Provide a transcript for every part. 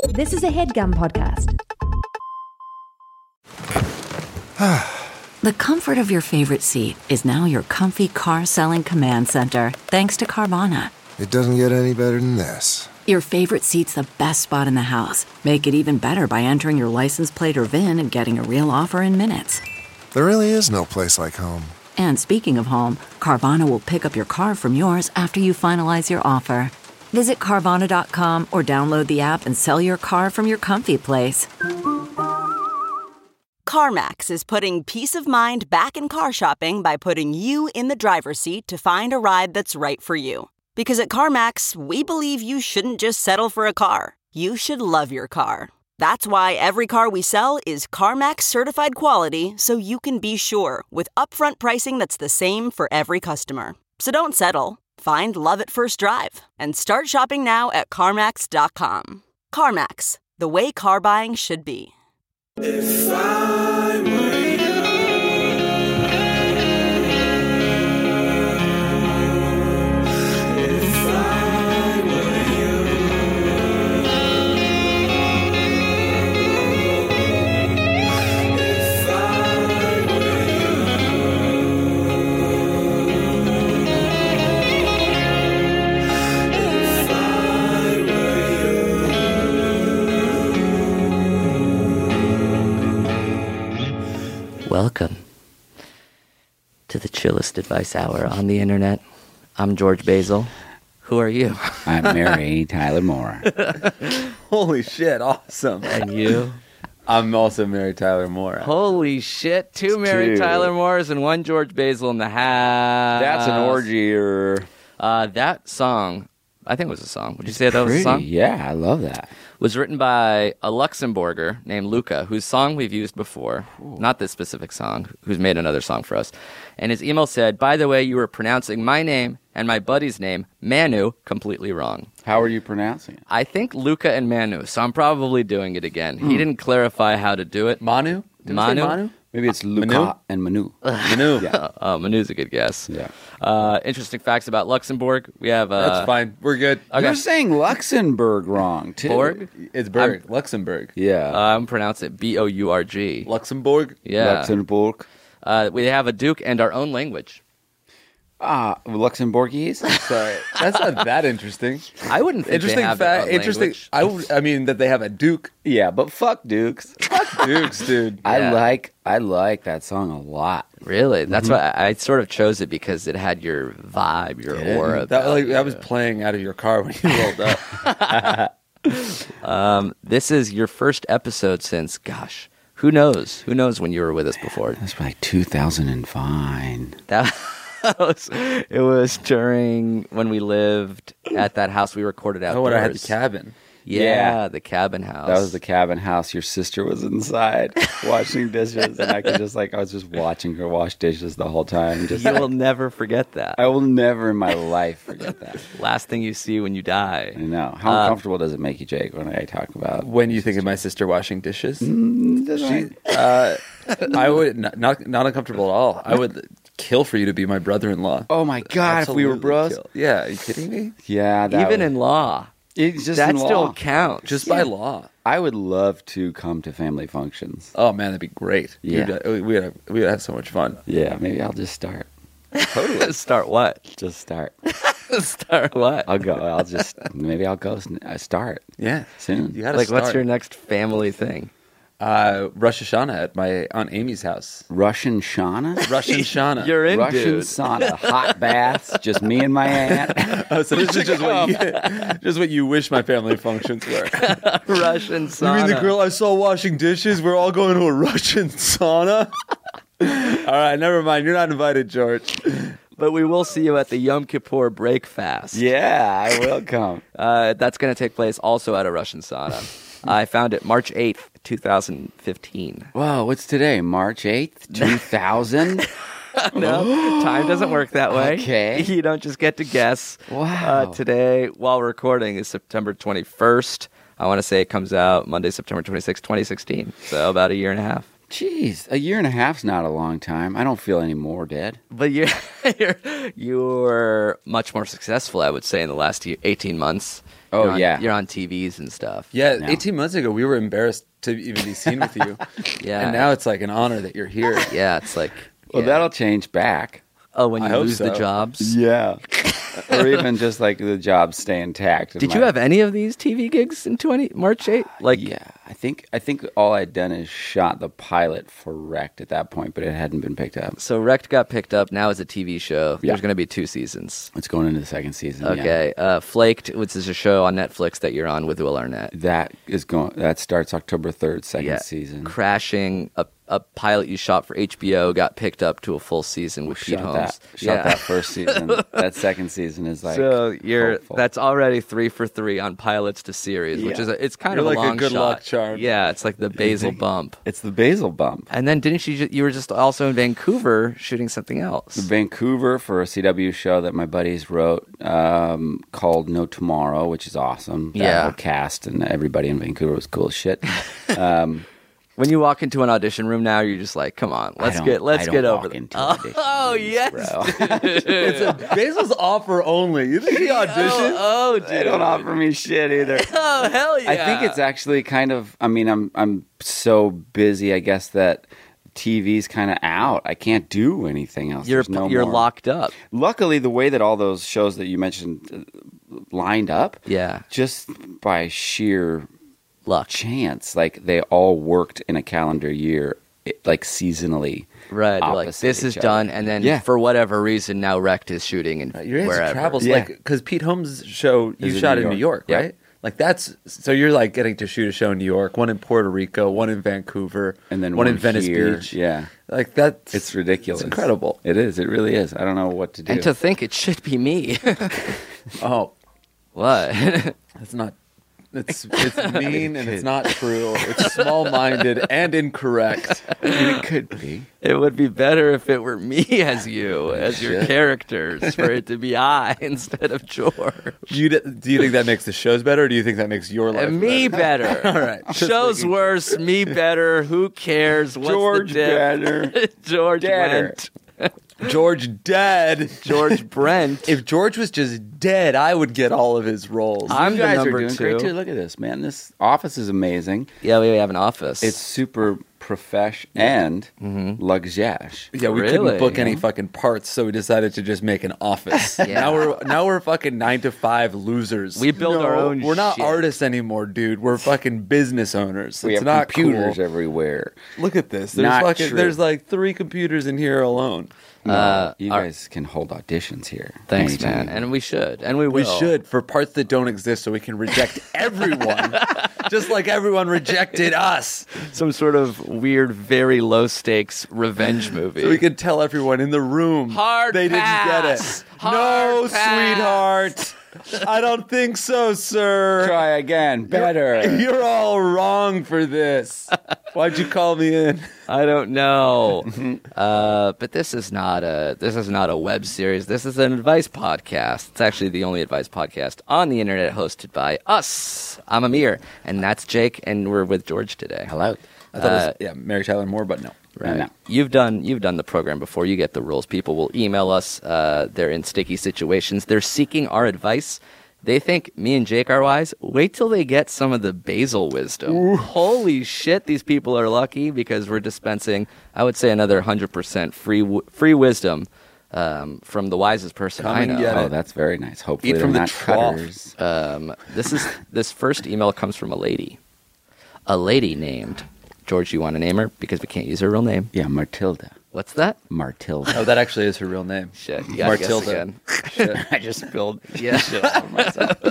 This is a HeadGum podcast. The comfort of your favorite seat is now your comfy car selling command center, thanks to Carvana. It doesn't get any better than this. Your favorite seat's the best spot in the house. Make it even better by entering your license plate or VIN and getting a real offer in minutes. There really is no place like home. And speaking of home, Carvana will pick up your car from yours after you finalize your offer. Visit Carvana.com or download the app and sell your car from your comfy place. CarMax is putting peace of mind back in car shopping by putting you in the driver's seat to find a ride that's right for you. Because at CarMax, we believe you shouldn't just settle for a car. You should love your car. That's why every car we sell is CarMax certified quality, so you can be sure with upfront pricing that's the same for every customer. So don't settle. Find love at first drive and start shopping now at CarMax.com. CarMax, the way car buying should be. If I were Welcome to the chillest advice hour on the internet. I'm George Basil. Who are you? I'm Mary Tyler Moore. Holy shit, awesome. And you? I'm also Mary Tyler Moore. Holy shit, two Mary Tyler Moores and one George Basil in the house. That's an orgy or... That song, I think it was a song. Would you say that was a song? Yeah, I love that. Was written by a Luxembourger named Luca, whose song we've used before. Ooh. Not this specific song, who's made another song for us. And his email said, by the way, you were pronouncing my name and my buddy's name, Manu, completely wrong. How are you pronouncing it? I think Luca and Manu, so I'm probably doing it again. He didn't clarify how to do it. Manu? Manu? Maybe it's Luca and Manu. Manu. Yeah. Manu's a good guess. Yeah. Interesting facts about Luxembourg. We have... That's fine. We're good. Okay. You're saying Luxembourg wrong, too. Borg? It's Berg. Luxembourg. Yeah. I'm pronouncing it Bourg. Luxembourg? Yeah. Luxembourg. We have a duke and our own language. Luxembourgese? Sorry. That's not that interesting. I wouldn't think Interesting they have fact. a Interesting. language. I mean that they have a duke. Yeah, but fuck Dukes. Fuck dukes, dude. Yeah. I like that song a lot. Really? That's why I sort of chose it, because it had your vibe, your aura. That was playing out of your car when you rolled up. This is your first episode since, gosh, who knows? Who knows when you were with us before? That's like 2005. It was during when we lived at that house we recorded outdoors. Oh, when I had the cabin. Yeah, the cabin house. That was the cabin house. Your sister was inside washing dishes, and I was just watching her wash dishes the whole time. You will never forget that. I will never in my life forget that. Last thing you see when you die. I know. How uncomfortable does it make you, Jake, when I talk about... When you think of my sister washing dishes? I would not uncomfortable at all. I would kill for you to be my brother-in-law. Oh my God, if we were bros? Kill. Yeah, are you kidding me? Yeah. Even in law. It's just that in still law. counts. Just by law. I would love to come to family functions. Oh man, that'd be great. Yeah. We would have so much fun. Yeah, maybe I'll just start. Totally. Start what? Just start. Start what? Maybe I'll go start. Yeah. Soon. You gotta Like, start. what's your next family thing? Rosh Hashanah at my Aunt Amy's house. Russian Shauna? Russian Shana. You're in, Russian dude. sauna, hot baths, just me and my aunt. Oh, so this is just what you wish my family functions were. Russian sauna. You mean the girl I saw washing dishes? We're all going to a Russian sauna? All right, never mind. You're not invited, George. But we will see you at the Yom Kippur break fast. Yeah, I will come. That's going to take place also at a Russian sauna. I found it March 8th, 2015. Whoa, what's today? March 8th, 2000? No, time doesn't work that way. Okay. You don't just get to guess. Wow. Today, while recording, is September 21st. I want to say it comes out Monday, September 26th, 2016. So about a year and a half. Jeez, a year and a half's not a long time. I don't feel any more dead. But you're much more successful, I would say, in the last 18 months. Oh, You're on- yeah. You're on TVs and stuff. Yeah, No. 18 months ago, we were embarrassed to even be seen with you. Yeah. And now it's like an honor that you're here. Yeah, it's like. Well, yeah. that'll change back. Oh, when I you hope lose the so. jobs. Yeah. Or even just like the jobs stay intact. Did you have any of these TV gigs in March 8? Like, Yeah, I think all I'd done is shot the pilot for Wrecked at that point, but it hadn't been picked up. so Wrecked got picked up. Now it's a TV show. Yeah. There's going to be 2 seasons. It's going into the second season. yeah. Okay. Flaked, which is a show on Netflix that you're on with Will Arnett. That starts October 3rd, second season. Crashing, a pilot you shot for HBO got picked up to a full season with Pete Holmes. Shot that first season. That second season is like So hopeful. that's already 3 for 3 on pilots to series, which Yeah. is it's kind You're of a like a long good shot. luck charm. Yeah, it's like the Basil bump. It's the Basil bump. And then didn't you were just also in Vancouver shooting something else? Vancouver for a CW show that my buddies wrote called No Tomorrow, which is awesome. That Yeah. whole cast and everybody in Vancouver was cool as shit. When you walk into an audition room now, you're just like, come on, let's get over walk it. into audition Oh rooms, yes, bro. It's a Basil's offer only. You think he auditioned? Oh, dude. They don't offer me shit either. Oh hell yeah! I think it's actually kind of. I mean, I'm so busy. I guess that TV's kind of out. I can't do anything else. you're There's no you're more. locked up. Luckily, the way that all those shows that you mentioned lined up, Yeah, just by sheer luck. chance, like they all worked in a calendar year, like seasonally. Right, like opposite this is each other. done, and then Yeah. for whatever reason, now Wrecked is shooting and Your answer wherever. travels Yeah. like because Pete Holmes' show you Is in shot New in New York, York. right? Like that's so you're like getting to shoot a show in New York, one in Puerto Rico, one in Vancouver, And then one in Venice here. Beach. Yeah, Like that's it's ridiculous. It's incredible. It is. It really is. I don't know what to do. And to think it should be me. Oh, What? it's not. It's mean and it's not true. It's small-minded and incorrect. I mean, it could be. It would be better if it were me as you, as your Shit. characters, for it to be I instead of George. Do you think that makes the shows better, or do you think that makes your life And me better. All right. Show's worse, me better. Who cares? What's George the diff? better. George Better. Brent. George dead. George Brent. If George was just dead, I would get all of his roles. I'm You the guys number are doing great 2. too. Look at this, man. This office is amazing. Yeah, we have an office. It's super profesh and luxurious. Yeah, we Really? couldn't book any fucking parts, so we decided to just make an office. Yeah. Now we're fucking 9 to 5 losers. We build our own We're not shit. artists anymore, dude. We're fucking business owners. We It's have not computers cool. everywhere. Look at this. There's Not fucking true. there's like 3 computers in here alone. No, you guys can hold auditions here. Thanks, anytime. man. And we should. And we will. We should for parts that don't exist, so we can reject everyone, just like everyone rejected us. Some sort of weird, very low stakes revenge movie. So we can tell everyone in the room Hard they pass. didn't get it. Hard No, pass. sweetheart. I don't think so, sir. Try again. Better. You're all wrong for this. Why'd you call me in? I don't know. But this is not a web series. This is an advice podcast. It's actually the only advice podcast on the internet hosted by us. I'm Amir, and that's Jake, and we're with George today. Hello. I thought it was, Mary Tyler Moore, but no. Right. No. You've done the program before. You get the rules. People will email us. They're in sticky situations. They're seeking our advice. They think me and Jake are wise. Wait till they get some of the Basil wisdom. Ooh. Holy shit, these people are lucky because we're dispensing, I would say, another 100% free wisdom from the wisest person Come I and know. get Oh, it. that's very nice. Hopefully Eat they're from the not trough. cutters. This first email comes from a lady. A lady named, George, you want to name her? Because we can't use her real name. Yeah, Martilda. What's that? Martilda. Oh, that actually is her real name. Shit, you gotta guess Martilda. again. Shit. I just spilled Yeah. shit all over myself.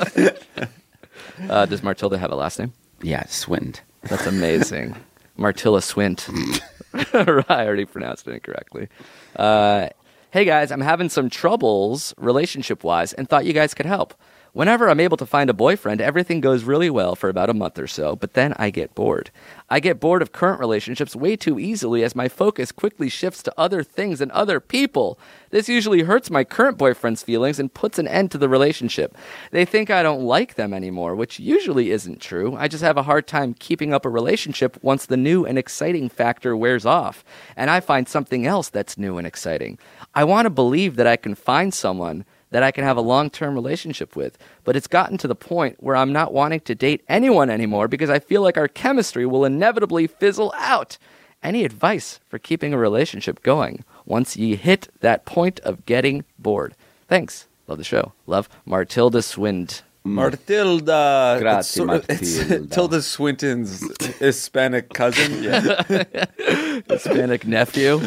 Does Martilda have a last name? Yeah, Swint. That's amazing. Martilla Swint. I already pronounced it incorrectly. Hey guys, I'm having some troubles relationship-wise and thought you guys could help. Whenever I'm able to find a boyfriend, everything goes really well for about a month or so, but then I get bored. I get bored of current relationships way too easily as my focus quickly shifts to other things and other people. This usually hurts my current boyfriend's feelings and puts an end to the relationship. They think I don't like them anymore, which usually isn't true. I just have a hard time keeping up a relationship once the new and exciting factor wears off, and I find something else that's new and exciting. I want to believe that I can find someone that I can have a long-term relationship with. But it's gotten to the point where I'm not wanting to date anyone anymore because I feel like our chemistry will inevitably fizzle out. Any advice for keeping a relationship going once you hit that point of getting bored? Thanks. Love the show. Love, Matilda Swind. Matilda. Grazie, It's Matilda. Tilda Swinton's Hispanic cousin. Hispanic nephew.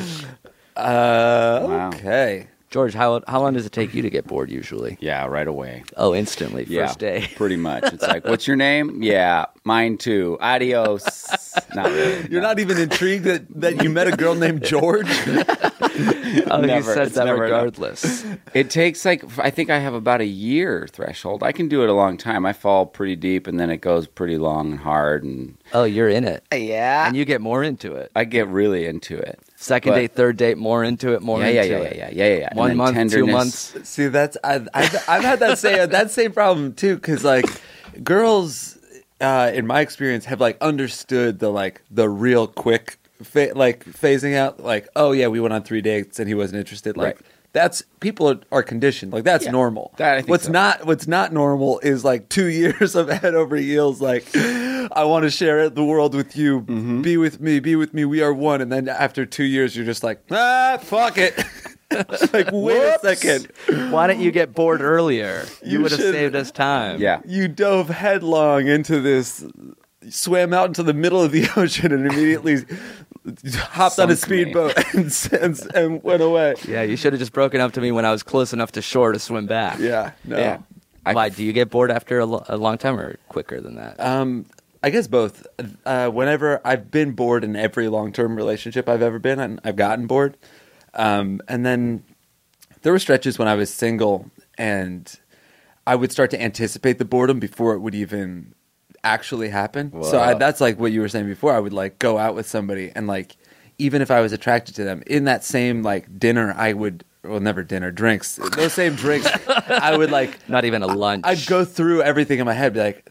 Okay. George, how long does it take you to get bored usually? Yeah, right away. Oh, instantly. Yeah, First day. pretty much. It's like, what's your name? Yeah, mine too. Adios. Not really. You're not even intrigued that you met a girl named George? Oh, he Never. says It's that never enough. regardless. It takes I think I have about a year threshold. I can do it a long time. I fall pretty deep and then it goes pretty long and hard, and Oh, you're in it. yeah, And you get more into it. I get really into it. Second But- date, third date, more into it, more Yeah, into yeah, it. yeah. And 1 then month, 2 tenderness. months. See, I've had that same problem too, because like girls, in my experience, have like understood the real quick phasing out. Like, oh yeah, we went on 3 dates and he wasn't interested. Like Right. that's people are conditioned. Like that's Yeah. normal. That I think what's so. what's not normal is like 2 years of head over heels. Like I want to share the world with you. Mm-hmm. Be with me. We are one. And then after 2 years, you're just like, fuck it. Like, wait a second. Why didn't you get bored earlier? You You would have should- saved us time. Yeah. You dove headlong into this, swam out into the middle of the ocean, and immediately hopped on a Sunk me. speedboat and went away. Yeah, you should have just broken up to me when I was close enough to shore to swim back. Yeah, no. Yeah. Why? Do you get bored after a long time or quicker than that? I guess both. Whenever I've been bored in every long-term relationship I've ever been in, I've gotten bored. And then there were stretches when I was single and I would start to anticipate the boredom before it would even actually happen. So that's like what you were saying before. I would like go out with somebody and like, even if I was attracted to them in that same like dinner, I would, well, never dinner, drinks, those same drinks, I would like, Not even a lunch. I'd go through everything in my head, be like,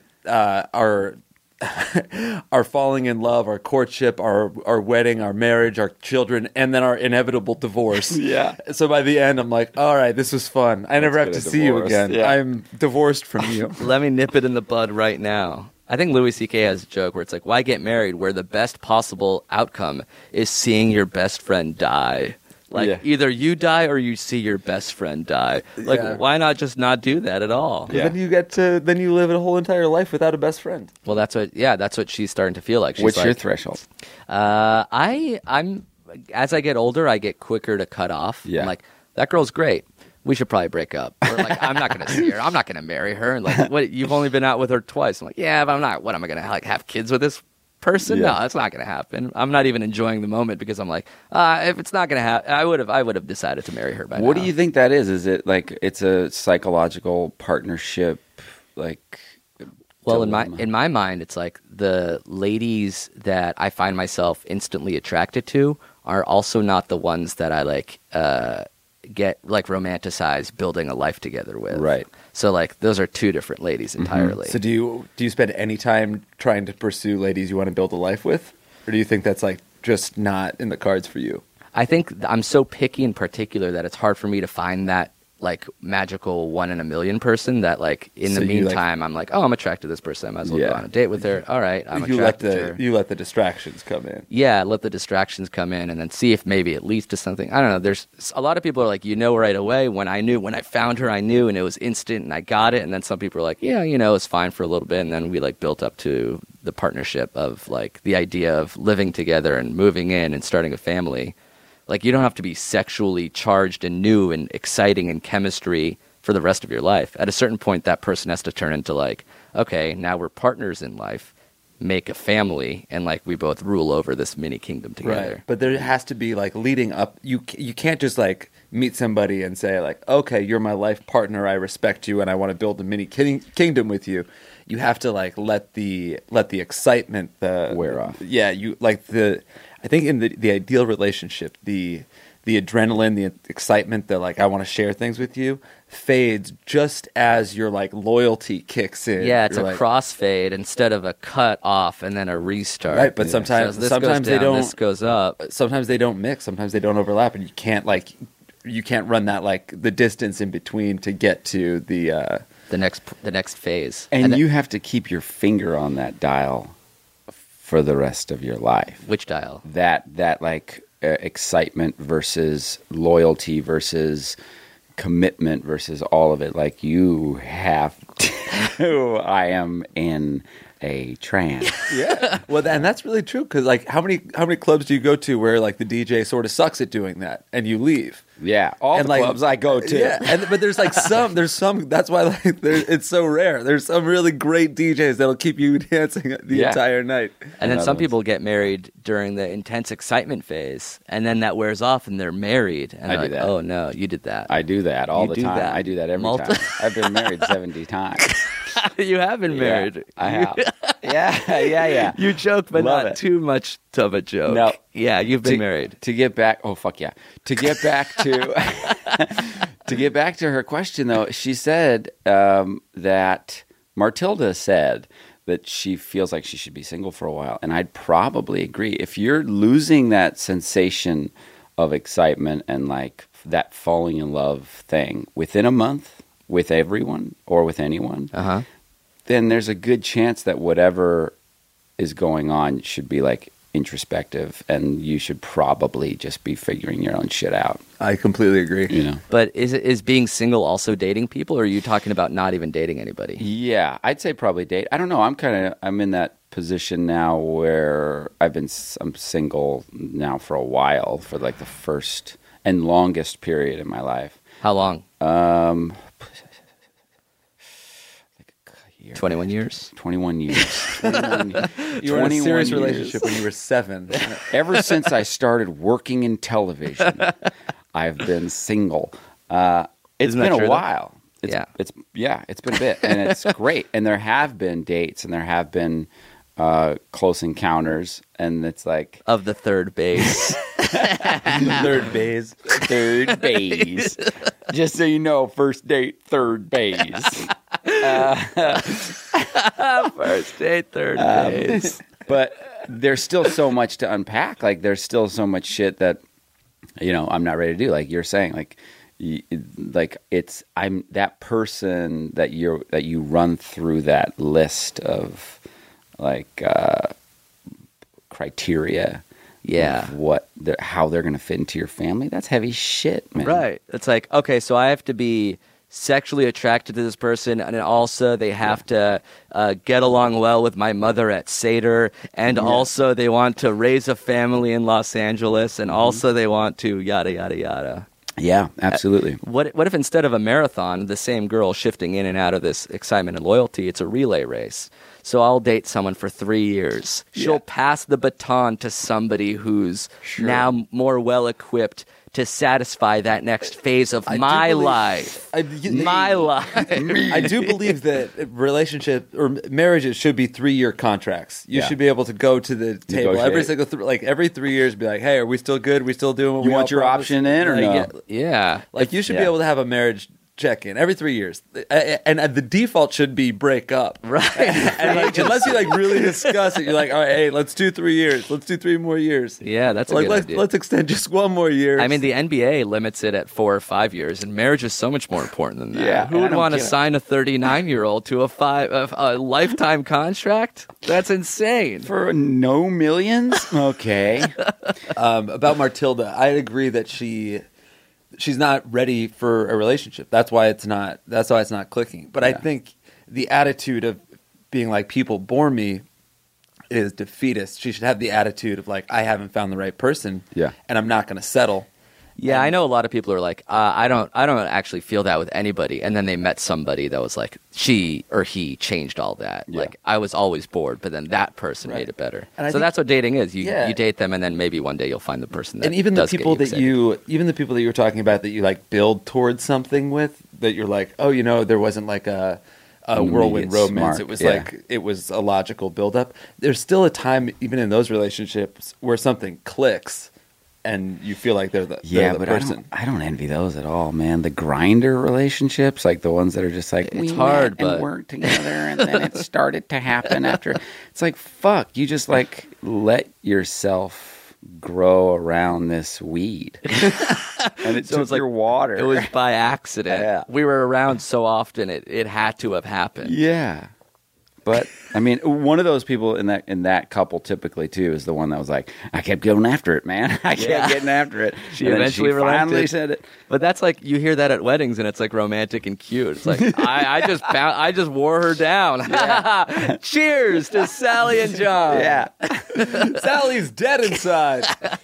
our falling in love, our courtship, our wedding, our marriage, our children, and then our inevitable divorce. Yeah. So by the end, I'm like, all right, this was fun. I never have good, to a see you divorce. again. Yeah. I'm divorced from you. Let me nip it in the bud right now. I think Louis C.K. has a joke where it's like, why get married where the best possible outcome is seeing your best friend die? Like, Yeah. either you die or you see your best friend die. Like, Yeah. why not just not do that at all? Yeah. Then you live a whole entire life without a best friend. Well, that's what she's starting to feel like. She's What's like, your threshold? I'm as I get older, I get quicker to cut off. Yeah. I'm like, that girl's great. We should probably break up. Or like, I'm not going to see her. I'm not going to marry her. And like, what? You've only been out with her twice. I'm like, yeah, but I'm not. What am I going to like have kids with this person? Yeah. No, that's not going to happen. I'm not even enjoying the moment because I'm like, if it's not going to happen, I would have decided to marry her by now. What do you think that is? Is it like it's a psychological partnership? Like, Well, dilemma? in my mind, it's like the ladies that I find myself instantly attracted to are also not the ones that I like get like romanticize building a life together with. Right. So like those are two different ladies entirely. So do you spend any time trying to pursue ladies you want to build a life with? Or do you think that's like just not in the cards for you? I think I'm so picky in particular that it's hard for me to find that like magical 1 in a million person that like in So the you, like- meantime I'm like, oh, I'm attracted to this person. I might as well Yeah. go on a date with her. All right, I'm you let attracted to her. you let the distractions come in. Yeah, let the distractions come in and then see if maybe it leads to something. I don't know. There's a lot of people are like, right away. When I found her, I knew and it was instant and I got it. And then some people are like, yeah, it's fine for a little bit. And then we like built up to the partnership of like the idea of living together and moving in and starting a family. Like you don't have to be sexually charged and new and exciting and chemistry for the rest of your life. At a certain point, that person has to turn into like, okay, now we're partners in life, make a family, and like we both rule over this mini kingdom together. Right. But there has to be like leading up. You can't just like meet somebody and say like, okay, you're my life partner. I respect you and I want to build a mini kingdom with you. You have to like let the excitement Wear off. Yeah. I think in the ideal relationship, the adrenaline, the excitement, the like I want to share things with you fades just as your like loyalty kicks in. Yeah, it's You're a like, crossfade instead of a cut off and then a restart. Right, but So sometimes this sometimes goes they down, don't. This goes up. Sometimes they don't mix. Sometimes they don't overlap, and you can't like you can't run that like the distance in between to get to the next phase. And then- you have to keep your finger on that dial for the rest of your life. which dial? That like excitement versus loyalty versus commitment versus all of it. Like you have to. I am in a trance. Yeah. Well, and that's really true because like how many clubs do you go to where like the DJ sort of sucks at doing that and you leave? Yeah, all And, the like, clubs I go to. Yeah, but there's some. That's why like it's so rare. There's some really great DJs that'll keep you dancing the Yeah. entire night. And then Another some one's- people get married during the intense excitement phase, and then that wears off, and they're married. And I they're do like, that. "Oh no, you did that. I do that all You the do time. that I do that every multi- time. I've been married 70 times. You have been married. Yeah, I have. Yeah. You joke, but Love not it. too much of a joke. No. Yeah, you've been married. To get back, oh fuck yeah. To get back to to get back to her question though, she said that Matilda said that she feels like she should be single for a while, and I'd probably agree. If you're losing that sensation of excitement and like that falling in love thing within a month with everyone or with anyone, then there's a good chance that whatever is going on should be like introspective, and you should probably just be figuring your own shit out. I completely agree. You know? But is being single also dating people, or are you talking about not even dating anybody? Yeah, I'd say probably date. I don't know. I'm in that position now where I'm single now for a while, for like the first and longest period in my life. How long? Like a year. 21 years? 21 years. 21, You were in a 21 serious years. relationship when you were 7. Ever since I started working in television, I've been single. It's Isn't that been true, a though? while. It's been a bit, and it's great. And there have been dates, and there have been close encounters, and it's like Of the third base. Third base. third base. Just so you know, first date, third base. First date, third base. But there's still so much to unpack. Like there's still so much shit that I'm not ready to do. Like you're saying, I'm that person that you run through that list of like criteria. Yeah. Of how they're going to fit into your family. That's heavy shit, man. Right. It's like, okay, so I have to be sexually attracted to this person, and also they have to get along well with my mother at Seder, and also they want to raise a family in Los Angeles, and also they want to yada, yada, yada. Yeah, absolutely. What if instead of a marathon, the same girl shifting in and out of this excitement and loyalty, it's a relay race? So I'll date someone for 3 years. She'll pass the baton to somebody who's now more well-equipped to satisfy that next phase of my life. My life. I do believe that relationship or marriages should be 3-year contracts. You should be able to go to the table every Negotiate. every 3 years, be like, "Hey, are we still good? Are we still doing what You we want all your promised?" option in or no? Yeah. Like you should be Yeah. able to have a marriage check-in every 3 years, and the default should be break up, Right. and like, unless you like really discuss it, you're like, all right, hey, let's do 3 years, let's do 3 more years. Yeah, that's a Like good idea. let's extend just 1 more year. I mean, the NBA limits it at 4 or 5 years, and marriage is so much more important than that. Yeah, Who and I would don't want to get it. sign a 39-year-old to a lifetime contract? That's insane. For no millions? Okay. About Matilda, I agree that she's not ready for a relationship. That's why it's not clicking. But I think the attitude of being like, people bore me, is defeatist. She should have the attitude of like, I haven't found the right person, and I'm not going to settle. Yeah, I know a lot of people are like, I don't actually feel that with anybody, and then they met somebody that was like, she or he changed all that. Yeah. Like, I was always bored, but then that person made it better. And I so think- that's what dating is. You Yeah. you date them, and then maybe one day you'll find the person that And even the does get people that excited. even the people that you were talking about that you like build towards something with, that you're like, oh, there wasn't like a whirlwind Immediate romance. spark, It was yeah. like it was a logical buildup. There's still a time, even in those relationships, where something clicks, and you feel like they're the But person. I don't envy those at all, man. The grinder relationships, like the ones that are just like, It's we hard, met but- and worked together, and then it started to happen after. It's like, fuck, you just like let yourself grow around this weed. And it took your water. It was by accident. Yeah. We were around so often, it had to have happened. Yeah. But I mean, one of those people in that couple typically too is the one that was like, I kept going after it, man. I kept getting after it. She And then eventually finally relented. said it. But that's like you hear that at weddings, and it's like romantic and cute. It's like I just wore her down. Cheers to Sally and John. Yeah. Sally's dead inside.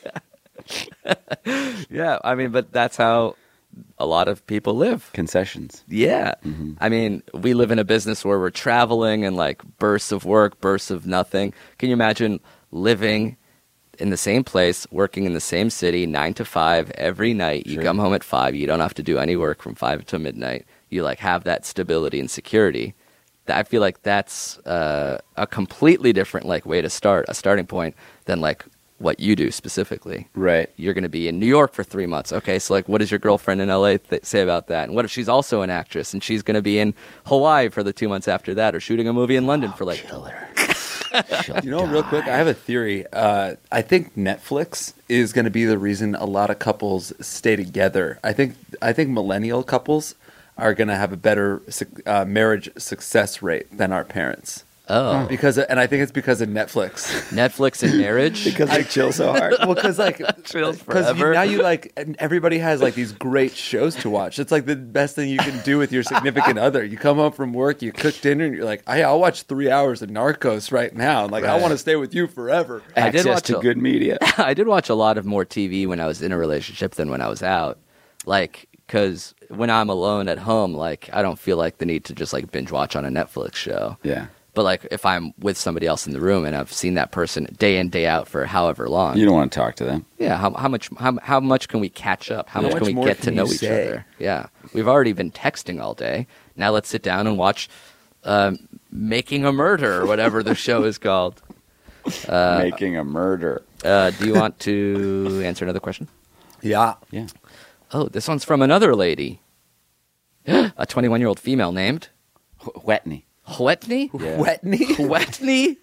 Yeah. I mean, but that's how a lot of people live. Concessions. Yeah. Mm-hmm. I mean, we live in a business where we're traveling and like bursts of work, bursts of nothing. Can you imagine living in the same place, working in the same city, 9 to 5 every night? You Sure. come home at 5. You don't have to do any work from 5 to midnight. You like have that stability and security. I feel like that's a completely different like way to start, a starting point than like what you do specifically. Right. You're going to be in New York for 3 months. Okay, so like what does your girlfriend in LA say about that? And what if she's also an actress and she's going to be in Hawaii for the 2 months after that, or shooting a movie in London for like... You know, real quick, I have a theory. I think Netflix is going to be the reason a lot of couples stay together. I think millennial couples are going to have a better marriage success rate than our parents. Oh. And I think it's because of Netflix. Netflix and marriage? Because I chill so hard. Well, because like Chills because forever. now you like and everybody has like these great shows to watch. It's like the best thing you can do with your significant other. You come home from work, you cook dinner, and you're like, hey, I'll watch 3 hours of Narcos right now. And like, I Right. want to stay with you forever. I did Access watch to a- good media. I did watch a lot of more TV when I was in a relationship than when I was out. Like, because when I'm alone at home, like, I don't feel like the need to just like binge watch on a Netflix show. Yeah. But like, if I'm with somebody else in the room and I've seen that person day in, day out for however long, You don't want to talk to them. yeah, how much can we catch up? How much much can we more get can to know you each say? other? Yeah, we've already been texting all day. Now let's sit down and watch Making a Murder or whatever the show is called. Making a murder. Do you want to answer another question? Yeah. Yeah. Oh, this one's from another lady. A 21-year-old female named Wetney. Hwetny? Yeah. Wetney? Hwetny?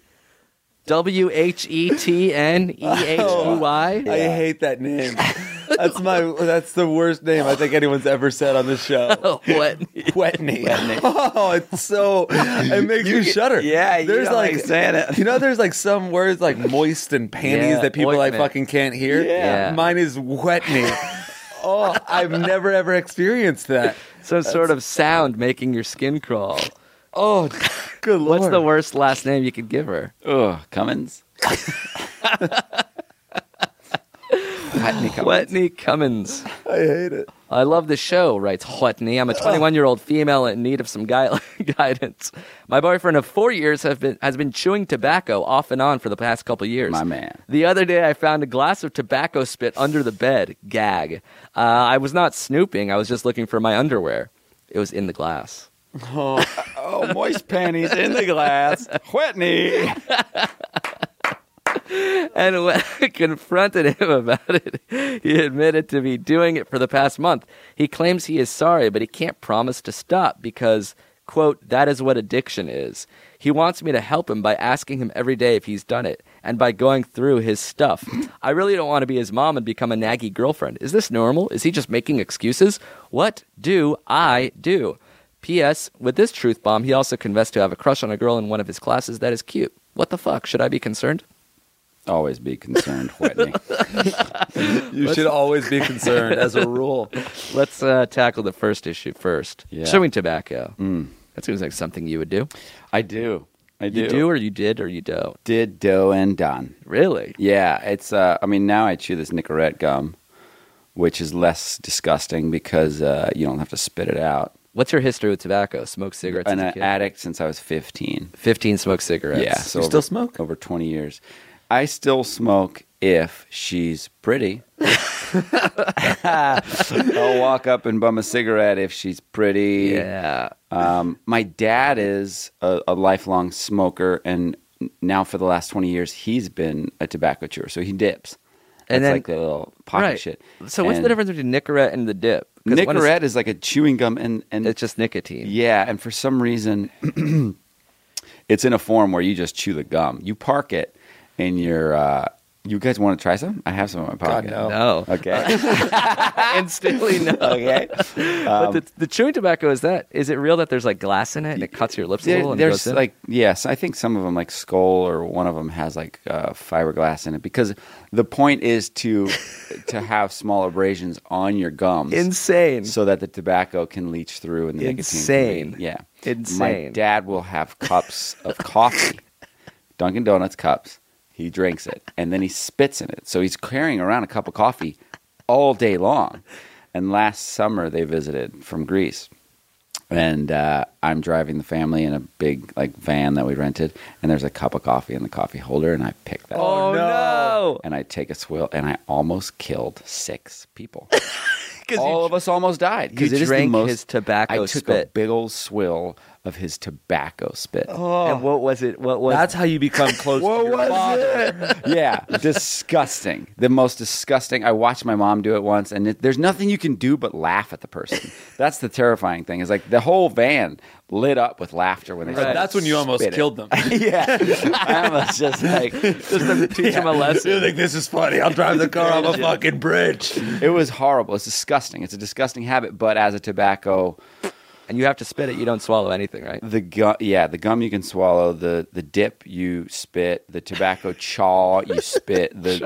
WHETNEHEY? I hate that name. That's the worst name I think anyone's ever said on the show. Hwetny. Wetney. Oh, it's so it makes you shudder. Yeah, you there's don't like saying it. You know, there's like some words like moist and panties Yeah, that people like ointment. fucking can't hear. Yeah. Mine is Wetney. Oh, I've never ever experienced that. Some sort of sound making your skin crawl. Oh, good lord. What's the worst last name you could give her? Ugh, Cummins. Wetney Cummins. Hwetny Cummins. I hate it. I love the show, writes Hwetny. I'm a 21-year-old female in need of some guidance. My boyfriend of 4 years has been chewing tobacco off and on for the past couple years. My man. The other day, I found a glass of tobacco spit under the bed. Gag. I was not snooping. I was just looking for my underwear. It was in the glass. Oh, moist panties in the glass. Wetney. And when I confronted him about it, he admitted to me doing it for the past month. He claims he is sorry, but he can't promise to stop because, quote, that is what addiction is. He wants me to help him by asking him every day if he's done it and by going through his stuff. I really don't want to be his mom and become a naggy girlfriend. Is this normal? Is he just making excuses? What do I do? P.S. With this truth bomb, he also confessed to have a crush on a girl in one of his classes that is cute. What the fuck? Should I be concerned? Always be concerned, Wetney. You should always be concerned as a rule. Let's tackle the first issue first. Yeah. Chewing tobacco. That seems like something you would do. I do. You do or you did or you don't? Did, do, and done. Really? Yeah, it's. I mean, now I chew this Nicorette gum, which is less disgusting because you don't have to spit it out. What's your history with tobacco? Smoked cigarettes An as a kid? addict since I was 15. 15 smoked cigarettes. Yeah, so You still smoke? over 20 years. I still smoke if she's pretty. I'll walk up and bum a cigarette if she's pretty. Yeah. My dad is a lifelong smoker, and now for the last 20 years, he's been a tobacco chewer. So he dips. And That's then- like the little pocket Right. shit. So what's the And difference between Nicorette and the dip? 'Cause one is- Nicorette is like a chewing gum, and It's just nicotine. yeah, and for some reason, it's in a form where you just chew the gum. You park it in your You guys want to try some? I have some in my pocket. no. No. Okay. Instantly no. Okay. But the chewing tobacco, is it real that there's like glass in it and it cuts your lips a little? And There's goes in? like, yes, I think some of them, like Skull or one of them, has like fiberglass in it, because the point is to have small abrasions on your gums. Insane. So that the tobacco can leach through and the Insane. nicotine can leach. Yeah. Insane. My dad will have cups of coffee, Dunkin' Donuts cups. He drinks it, and then he spits in it. So he's carrying around a cup of coffee all day long. And last summer, they visited from Greece. And I'm driving the family in a big van that we rented, and there's a cup of coffee in the coffee holder, and I pick that up. Oh, no. And I take a swill, and I almost killed 6 people. All of us almost died. You drank his tobacco I took spit. a big old swill of his tobacco spit. And what was it? That's how you become close to your father. Yeah, disgusting. The most disgusting. I watched my mom do it once, and there's nothing you can do but laugh at the person. That's the terrifying thing. Is like the whole van lit up with laughter when they said, That's when you almost spit it. killed them. Yeah, I almost just to teach him a lesson. You think this is funny? I'll drive the car off a fucking bridge. It was horrible. It's disgusting. It's a disgusting habit. But as a tobacco, And you have to spit it. You don't swallow anything, right? the gum you can swallow. The dip you spit. The tobacco chaw you spit. The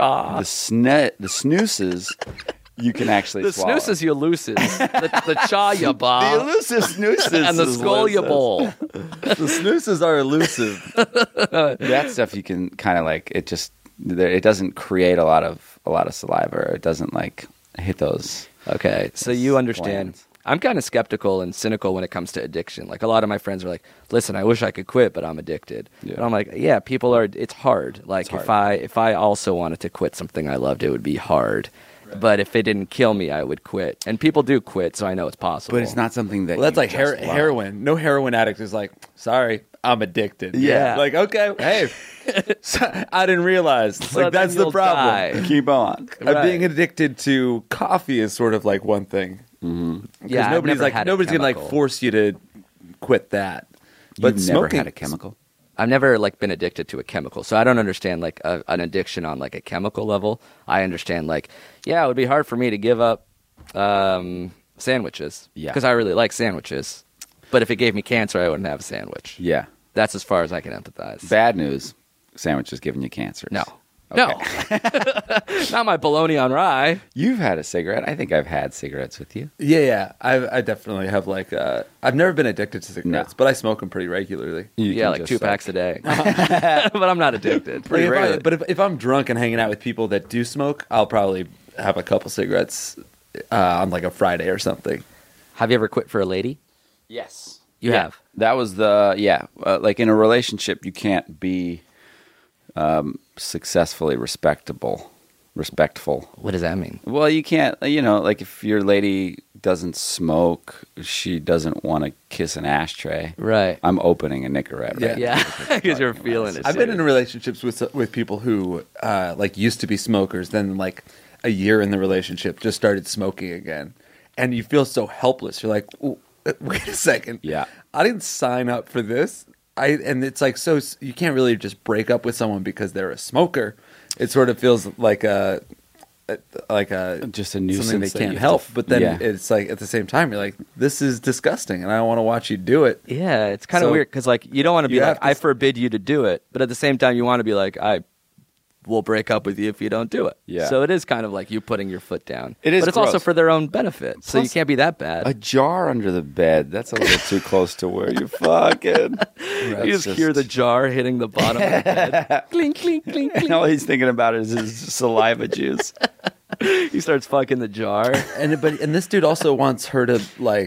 snoozes you can actually The swallow. snoozes you looses. The chaw you bob. The elusive snoozes. And the skull you bowl. The snoozes are elusive. That stuff you can kind of like. It doesn't create a lot of saliva. It doesn't like hit those. Okay, so you understand. Glands. I'm kind of skeptical and cynical when it comes to addiction. Like a lot of my friends are like, "Listen, I wish I could quit, but I'm addicted." Yeah. And I'm like, "Yeah, people are. It's hard. Like if I also wanted to quit something I loved, it would be hard. Right. But if it didn't kill me, I would quit. And people do quit, so I know it's possible. But it's not something that. Well, that's you like just love. heroin. No heroin addict is like, sorry, I'm addicted. Yeah. Like, okay, hey, I didn't realize. So Like, that's then the you'll problem. die. Keep on. Right. Being addicted to coffee is sort of like one thing. Yeah, I've nobody's never like had a nobody's gonna like chemical. force you to quit that. But You've never smoking, had a chemical. I've never like been addicted to a chemical, so I don't understand like an addiction on like a chemical level. I understand like, yeah, it would be hard for me to give up sandwiches, Yeah. because I really like sandwiches. But if it gave me cancer, I wouldn't have a sandwich. Yeah. That's as far as I can empathize. Bad news. Sandwich is giving you cancer. No, Okay. no, not my bologna on rye. You've had a cigarette. I think I've had cigarettes with you. yeah. I definitely have like. I've never been addicted to cigarettes, No. but I smoke them pretty regularly. You Yeah, can like just, 2 packs a day. But I'm not addicted. Like, if I'm drunk and hanging out with people that do smoke, I'll probably have a couple cigarettes on like a Friday or something. Have you ever quit for a lady? Yes. You Yeah. have. That was like in a relationship, you can't be successfully respectful. What does that mean? Well, you can't, like if your lady doesn't smoke, she doesn't want to kiss an ashtray. Right. I'm opening a Nicorette right Yeah, because you're feeling it. I've been in relationships with people who like used to be smokers, then like a year in the relationship just started smoking again, and you feel so helpless. You're like, "Ooh, wait a second, Yeah. I didn't sign up for this. And it's like, so you can't really just break up with someone because they're a smoker. It sort of feels like a Just a nuisance something they that can't you have help. to- But then yeah. it's like at the same time, you're like, this is disgusting, and I don't want to watch you do it. Yeah, it's kind of So, weird because like you don't want to be you like have to I forbid you to do it, but at the same time you want to be like I will break up with you if you don't do it. Yeah. So it is kind of like you putting your foot down. It is but it's also gross. for their own benefit, so you Plus, can't be that bad. A jar under the bed. That's a little too close to where you fucking. You just hear the jar hitting the bottom of the bed. Clink, clink, clink, And clink. all he's thinking about is his saliva juice. He starts fucking the jar. And this dude also wants her to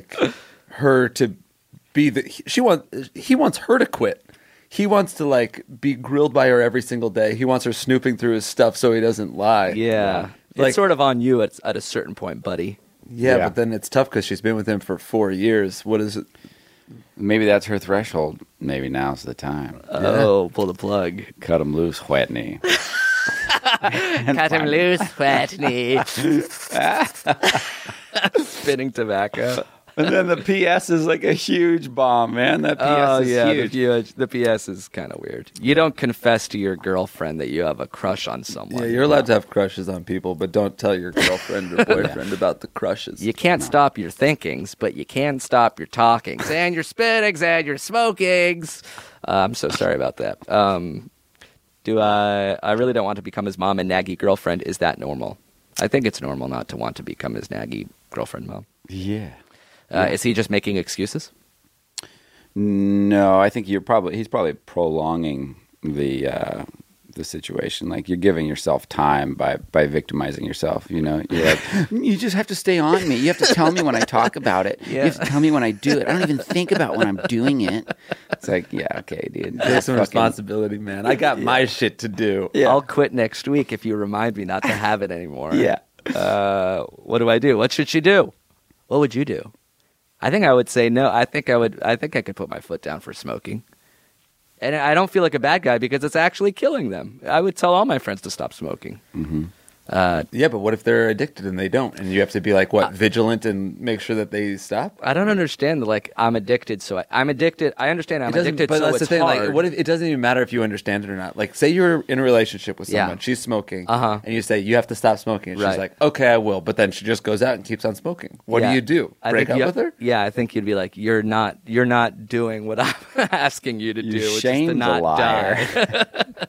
be he wants her to quit. He wants to like be grilled by her every single day. He wants her snooping through his stuff so he doesn't lie. Yeah. Like- It's sort of on you at a certain point, buddy. Yeah, Yeah. but then it's tough because she's been with him for 4 years. What is it? Maybe that's her threshold. Maybe now's the time. Oh, pull the plug. Cut him loose, Whitney. Cut him loose, Whitney. Spitting tobacco. And then the PS is like a huge bomb, man. That PS is huge. The PS is kind of weird. You don't confess to your girlfriend that you have a crush on someone. Yeah, you're allowed to have crushes on people, but don't tell your girlfriend or boyfriend about the crushes. You can't stop your thinkings, but you can stop your talkings and your spittings and your smokings. I'm so sorry about that. I really don't want to become his mom and naggy girlfriend. Is that normal? I think it's normal not to want to become his naggy girlfriend mom. Yeah. Is he just making excuses? No, I think he's probably prolonging the situation. Like, you're giving yourself time by victimizing yourself. You know, you're like, you just have to stay on me. You have to tell me when I talk about it. Yeah. You have to tell me when I do it. I don't even think about when I'm doing it. It's like, yeah, okay, dude. Take some responsibility, man. I got my shit to do. Yeah. I'll quit next week if you remind me not to have it anymore. Yeah. What do I do? What should she do? What would you do? I think I would say no. I think I could put my foot down for smoking. And I don't feel like a bad guy because it's actually killing them. I would tell all my friends to stop smoking. Mm-hmm. Yeah, but what if they're addicted and they don't? And you have to be like, vigilant and make sure that they stop? I don't understand. Like, I'm addicted, so I'm addicted. I understand I'm addicted, but so that's it's the thing. hard. Like, what if it doesn't even matter if you understand it or not? Like, say you're in a relationship with someone, she's smoking, and you say you have to stop smoking, and she's like, okay, I will. But then she just goes out and keeps on smoking. What do you Break up with her? Yeah, I think you'd be like, you're not doing what I'm asking you to do, which is to shamed not liar. die.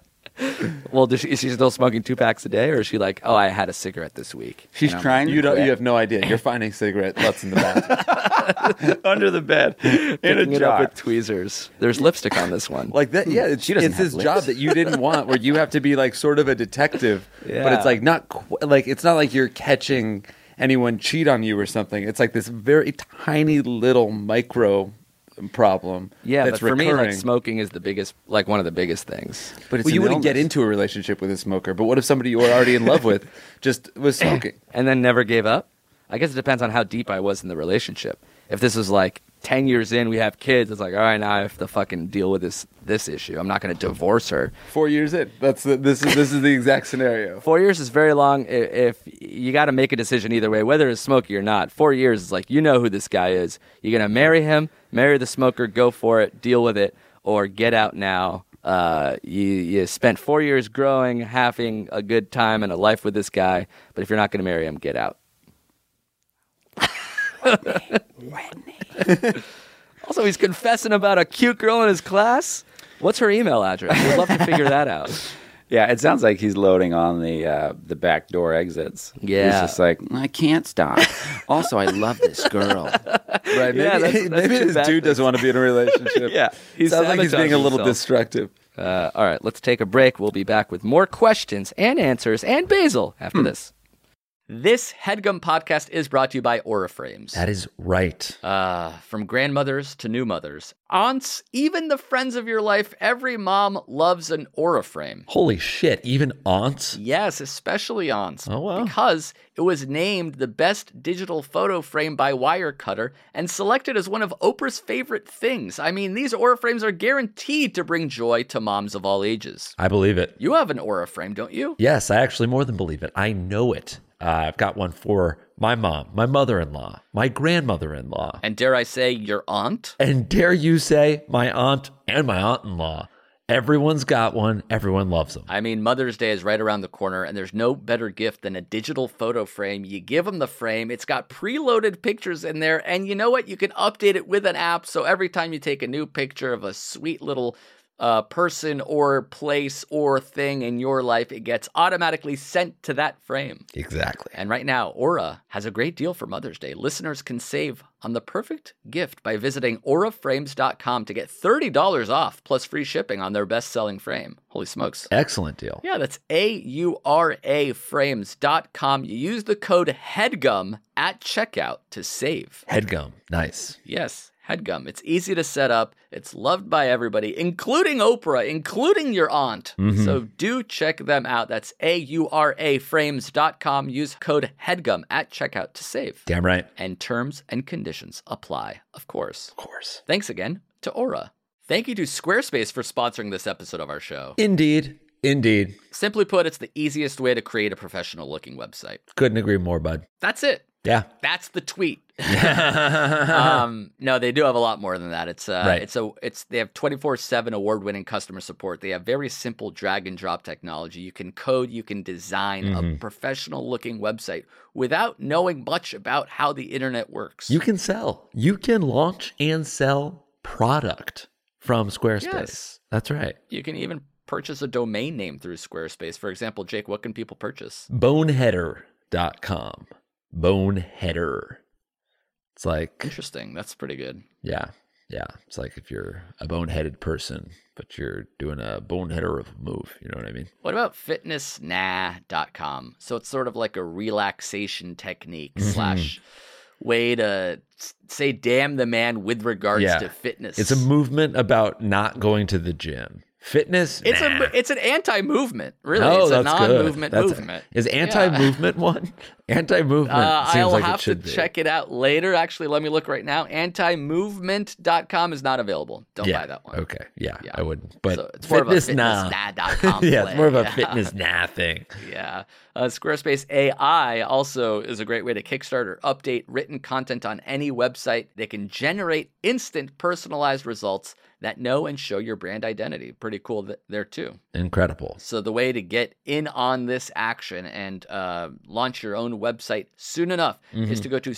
Well, is she still smoking 2 packs a day, or is she like, oh, I had a cigarette this week? She's trying to You quit. have no idea. You're finding cigarette butts in the bathroom. Under the bed. In Picking a it up jar. with tweezers. There's lipstick on this one. Like that, yeah. It's doesn't this have job lips. that you didn't want, where you have to be like sort of a detective, but Yeah. it's like not like it's not like you're catching anyone cheat on you or something. It's like this very tiny little micro problem. Yeah, that's but for me, like, recurring. smoking is the biggest, like, one of the biggest things. But it's Well, you an wouldn't get illness. into a relationship with a smoker, but what if somebody you were already in love with just was smoking? And then never gave up? I guess it depends on how deep I was in the relationship. If this was like 10 years in, we have kids, it's like, all right, now I have to fucking deal with this issue. I'm not going to divorce her. 4 years in. This is the exact scenario. 4 years is very long. If you got to make a decision either way, whether it's smoky or not. 4 years is like, you know who this guy is. You're going to marry him, marry the smoker, go for it, deal with it, or get out now. You spent 4 years growing, having a good time and a life with this guy, but if you're not going to marry him, get out. Also, he's confessing about a cute girl in his class. What's her email address? We'd love to figure that out. Yeah, it sounds like he's loading on the back door exits. Yeah. He's just like, I can't stop. Also, I love this girl. Right? Yeah, Maybe, that's maybe two this bad dude doesn't want to be in a relationship. Yeah, he's sounds like he's being a little sabotaging himself. destructive. All right, let's take a break. We'll be back with more questions and answers and Basil after this. This HeadGum podcast is brought to you by Aura Frames. That is right. From grandmothers to new mothers, aunts, even the friends of your life, every mom loves an Aura frame. Holy shit, even aunts? Yes, especially aunts. Oh, wow. Because it was named the best digital photo frame by Wirecutter and selected as one of Oprah's favorite things. I mean, these Aura frames are guaranteed to bring joy to moms of all ages. I believe it. You have an Aura frame, don't you? Yes, I actually more than believe it. I know it. I've got one for my mom, my mother-in-law, my grandmother-in-law, And dare I say, your aunt? and dare you say my aunt and my aunt-in-law. Everyone's got one. Everyone loves them. I mean, Mother's Day is right around the corner, and there's no better gift than a digital photo frame. You give them the frame, it's got preloaded pictures in there, and you know what? You can update it with an app, so every time you take a new picture of a sweet little person or place or thing in your life, it gets automatically sent to that frame. Exactly. And right now, Aura has a great deal for Mother's Day. Listeners can save on the perfect gift by visiting auraframes.com to get $30 off plus free shipping on their best-selling frame. Holy smokes. Excellent deal. Yeah, that's auraframes.com. You use the code HEADGUM at checkout to save. Headgum. Nice. Yes, HEADGUM. It's easy to set up. It's loved by everybody, including Oprah, including your aunt. So do check them out. That's auraframes.com. Use code HEADGUM at checkout to save. Damn right. And terms and conditions apply, of course. Of course. Thanks again to Aura. Thank you to Squarespace for sponsoring this episode of our show. Indeed. Indeed. Simply put, it's the easiest way to create a professional-looking website. Couldn't agree more, bud. That's it. Yeah. That's the tweet. No, they do have a lot more than that. They have 24/7 award-winning customer support. They have very simple drag and drop technology. You can code, you can design a professional-looking website without knowing much about how the internet works. You can sell. You can launch and sell product from Squarespace. Yes. That's right. You can even purchase a domain name through Squarespace. For example, Jake, what can people purchase? Boneheader.com. Boneheader. It's like, Interesting. That's pretty good. yeah. It's like if you're a boneheaded person, but you're doing a boneheader of a move. You know what I mean? What about fitnessnah.com? So it's sort of like a relaxation technique slash way to say damn the man with regards to fitness. It's a movement about not going to the gym. Fitness, It's an anti-movement, really. Oh, it's a that's non-movement good. movement. Is anti-movement one? Anti-movement seems I'll like have it to should be. check it out later. Actually, let me look right now. Antimovement.com is not available. Don't buy that one. Okay. Yeah, I wouldn't. But So it's more of a fitness fitnessnah.com yeah, play. it's more of a fitness thing. Yeah. Squarespace AI also is a great way to kickstart or update written content on any website. They can generate instant personalized results that know and show your brand identity. Pretty cool there too. Incredible. So the way to get in on this action and launch your own website soon enough is to go to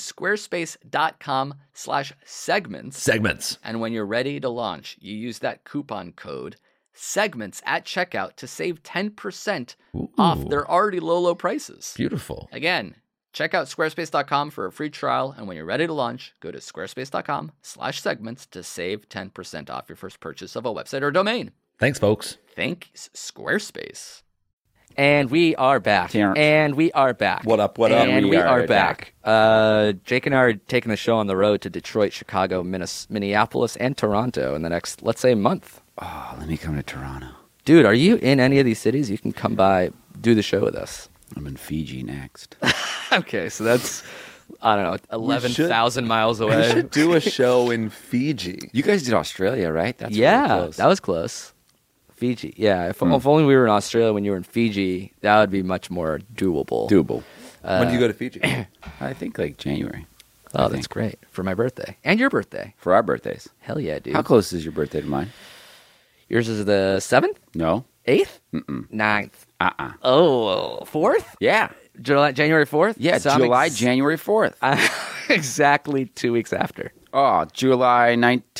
squarespace.com/segments. Segments. And when you're ready to launch, you use that coupon code segments at checkout to save 10% off their already low prices. Beautiful. Again, check out squarespace.com for a free trial. And when you're ready to launch, go to squarespace.com/segments to save 10% off your first purchase of a website or domain. Thanks, folks. Thanks, Squarespace. And we are back. Terrence. And we are back. What up, what up? And we are are back. Jake and I are taking the show on the road to Detroit, Chicago, Minneapolis, and Toronto in the next, let's say, month. Oh, let me come to Toronto. Dude, are you in any of these cities? You can come by, do the show with us. I'm in Fiji next. Okay, so that's, I don't know, 11,000 miles away. We should do a show in Fiji. You guys did Australia, right? That's really Yeah, close. that was close. Fiji, yeah. If only we were in Australia when you were in Fiji, that would be much more doable. doable. When do you go to Fiji? I think like January. Oh, that's great. For my birthday. And your birthday. For our birthdays. Hell yeah, dude. How close is your birthday to mine? Yours is the 7th? No. 8th? 9th. Uh-uh. Oh, 4th? Yeah. January 4th? Yeah, So I'm July, January 4th. exactly 2 weeks after. Oh, July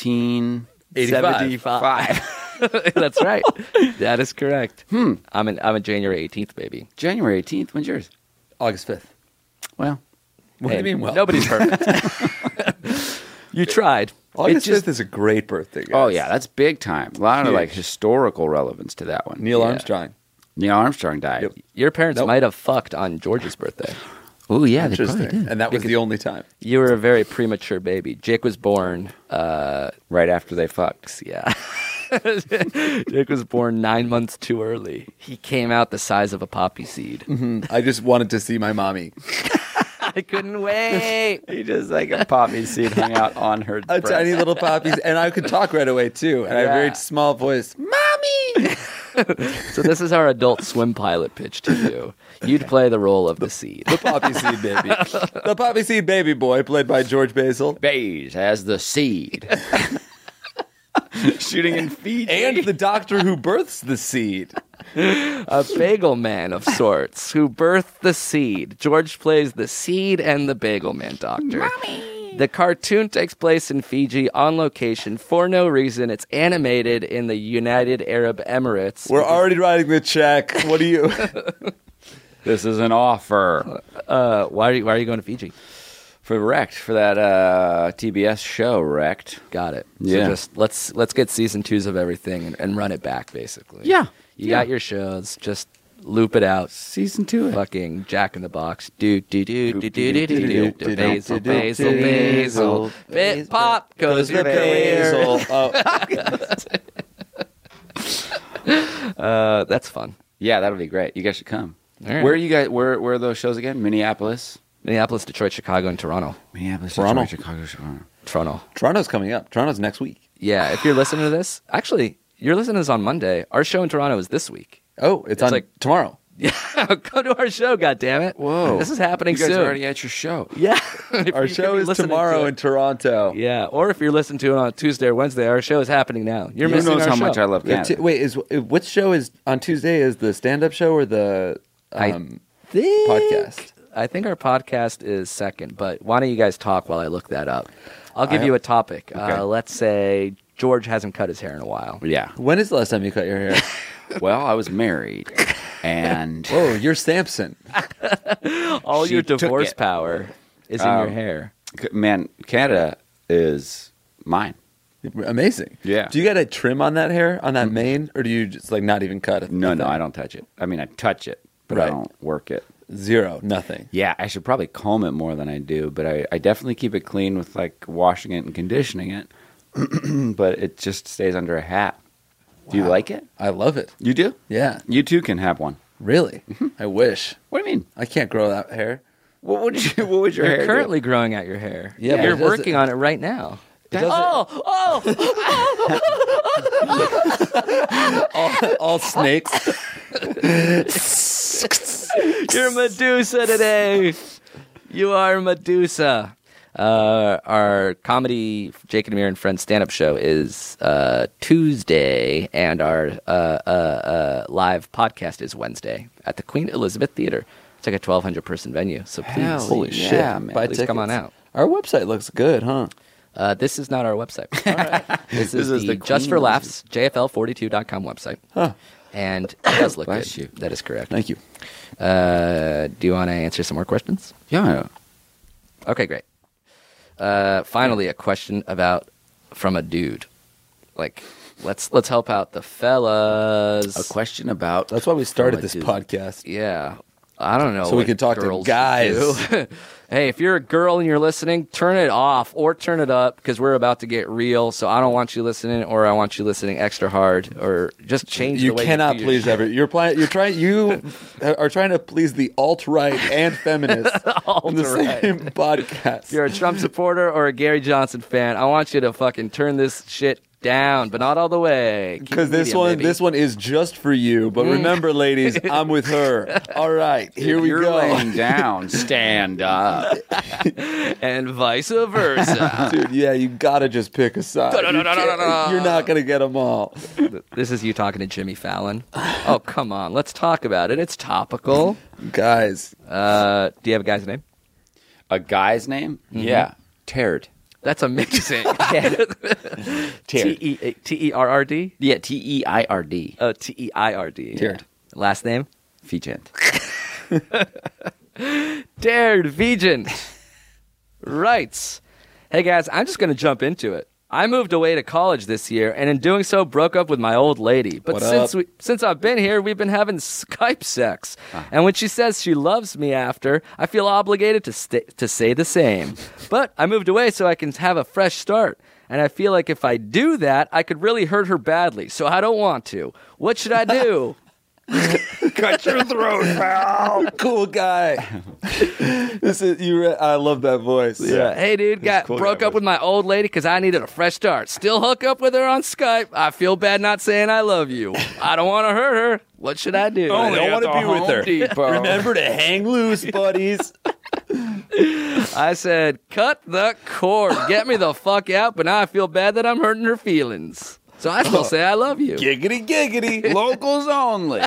1985. That's right. That is correct. I'm a January 18th baby. January 18th. When's yours? August 5th. Well, What do you mean, well? Nobody's perfect. You tried. August 5th is a great birthday, guys. oh yeah, that's big time. A lot of Huge. like historical relevance to that one. Neil Yeah. Armstrong. Neil Armstrong died. Yep. Your parents Nope. might have fucked on George's birthday. Oh yeah, they probably Interesting. did. And that was the only time. You were a very premature baby. Jake was born, Right after they fucked. yeah. Jake was born 9 months too early. He came out the size of a poppy seed. I just wanted to see my mommy. I couldn't wait. He just like a poppy seed hung out on her A breast. tiny little poppy. And I could talk right away, too. And I have a Yeah. very small voice. Mommy! So this is our Adult Swim pilot pitch to you. You'd play the role of the seed. The poppy seed baby. The poppy seed baby boy, played by George Basil. Bays as the seed. Shooting in Fiji. And the doctor who births the seed. A bagel man of sorts who birthed the seed. George plays the seed and the bagel man doctor. Mommy! The cartoon takes place in Fiji on location for no reason. It's animated in the United Arab Emirates. We're already writing the check. What do you... This is an offer Why are you going to Fiji? for Wrecked, for that TBS show, Wrecked. Got it. Yeah. So just let's get season 2s of everything and run it back, basically. Yeah. You got your shows. Just loop it out. Season 2. Fucking Jack in the Box. Do do do do do do do do. Basil, basil, basil. Bit pop goes your basil. That's fun. Yeah, that'll be great. You guys should come. All right. Where are you guys? Where are those shows again? Minneapolis, Minneapolis, Detroit, Chicago, and Toronto. Toronto. Detroit, Chicago, Chicago. Toronto. Toronto's coming up. Toronto's next week. Yeah, if you're listening to this, actually, you're listening to this on Monday. Our show in Toronto is this week. Oh, it's on like- tomorrow. Yeah, come to our show, goddammit. Whoa. This is happening You guys soon. are already at your show. Yeah. If Our you show could be is listening tomorrow to in it. Toronto. Yeah, or if you're listening to it on Tuesday or Wednesday, our show is happening now. You're Who missing knows our how show. much I love Canada? Wait, which show is on Tuesday? Is the stand-up show or the think- podcast? I think our podcast is second, but why don't you guys talk while I look that up? I'll give you a topic. Okay. Let's say George hasn't cut his hair in a while. Yeah. When is the last time you cut your hair? Well, I was married, and Whoa, you're Samson. All She your took divorce it. power is in your hair. man, Canada is mine. Amazing. Yeah. Do you got a trim on that hair, on that mane, or do you just like not even cut it? No, I don't touch it. I mean, I touch it, but Right. I don't work it. Zero, nothing. Yeah, I should probably comb it more than I do, but I definitely keep it clean with like washing it and conditioning it. But it just stays under a hat. Do you like it? I love it. You do? Yeah, You too can have one. really. I wish. What do you mean? I can't grow that hair. What would your You're hair do? currently growing out your hair. Yeah, but you're it doesn't- working on it right now. All snakes. You're Medusa today. You are Medusa. Our comedy Jake and Amir and Friends stand-up show is Tuesday, and our live podcast is Wednesday at the Queen Elizabeth Theater. It's like a 1,200-person venue, so please, Holy shit, man. buy please come on tickets. out. Our website looks good, huh? This is not our website. This is is the the Just Queen for Laughs JFL42.com website. And it does look Bless good. you. That is correct. Thank you. Do you want to answer some more questions? Yeah. Okay, great. Finally, a question from a dude. Like, let's help out the fellas. A question about That's why we started From a this dude. podcast. Yeah, I don't know. So we what can talk to girls guys. do. Hey, if you're a girl and you're listening, turn it off or turn it up because we're about to get real. So I don't want you listening, or I want you listening extra hard, or just change. You the way cannot do your please shit. every. You are trying to please the alt right and feminists in the Alt-right. same podcast. If you're a Trump supporter or a Gary Johnson fan, I want you to fucking turn this shit down, but not all the way. Keep Because it this medium, baby. this one is just for you. But remember, ladies, I'm with her. All right, here If we you're go. laying down, stand up. and vice versa. Dude, yeah, you gotta just pick a side. You're not gonna get them all. This is you talking to Jimmy Fallon. Oh, come on, let's talk about it. It's topical. Guys, Do you have a guy's name? A guy's name? Yeah. Terrd. That's amazing. T-E-R-R-D? Yeah, T-E-I-R-D. Oh, T-E-I-R-D. Terrd. Last name? Fegent. Dared Vegan writes, "Hey guys, I'm just going to jump into it. I moved away to college this year, and in doing so, broke up with my old lady. But What since I've been here, we've been having Skype sex. And when she says she loves me after, I feel obligated to say the same. But I moved away so I can have a fresh start. And I feel like if I do that, I could really hurt her badly. So I don't want to. What should I do?" Cut your throat, pal. cool guy. This is you. I love that voice. Yeah. Hey, dude, broke up with my old lady because I needed a fresh start. Still hook up with her on Skype. I feel bad not saying I love you. I don't want to hurt her. What should I do? I don't want to be with her. Depot. Remember to hang loose, buddies. I said, cut the cord. Get me the fuck out. But now I feel bad that I'm hurting her feelings. So I still say I love you. Giggity, giggity. Locals only.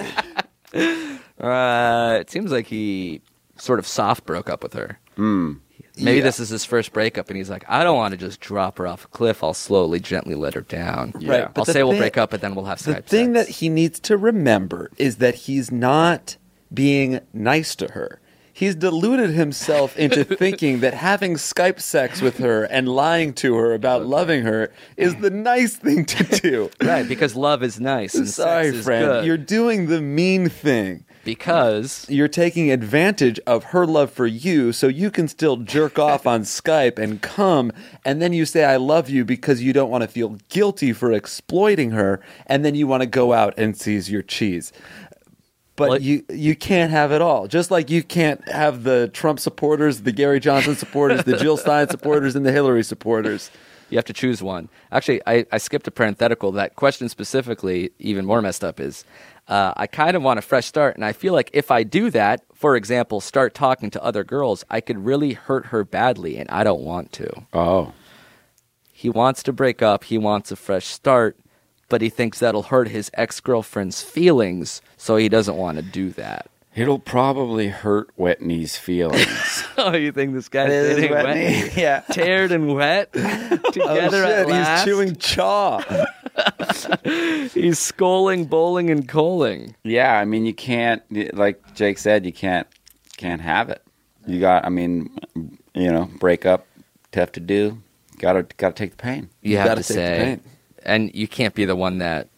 It seems like he sort of soft broke up with her. Maybe this is his first breakup, and he's like, I don't want to just drop her off a cliff. I'll slowly, gently let her down. Right, I'll but the say we'll thing- break up, but then we'll have Skype The thing sex. that he needs to remember is that he's not being nice to her. He's deluded himself into thinking that having Skype sex with her and lying to her about loving her is the nice thing to do. Right, because love is nice and Sorry, sex is friend. good. You're doing the mean thing. Because You're taking advantage of her love for you so you can still jerk off on Skype and come, and then you say, I love you because you don't want to feel guilty for exploiting her, and then you want to go out and seize your cheese. But Well, you can't have it all. Just like you can't have the Trump supporters, the Gary Johnson supporters, the Jill Stein supporters, and the Hillary supporters. you have to choose one. Actually, I skipped a parenthetical. That question specifically, even more messed up, is I kind of want a fresh start, and I feel like if I do that, for example, start talking to other girls, I could really hurt her badly, and I don't want to. Oh. He wants to break up, he wants a fresh start, but he thinks that'll hurt his ex-girlfriend's feelings, so he doesn't want to do that. It'll probably hurt Whitney's feelings. Oh, you think this guy's dating wet? Yeah. Teared and wet together at last? He's chewing chaw. He's sculling, bowling, and coaling. Yeah, I mean, you can't, like Jake said, you can't have it. You got, I mean, break up, tough to do. Got to take the pain. You have gotta to take the say, pain. and you can't be the one that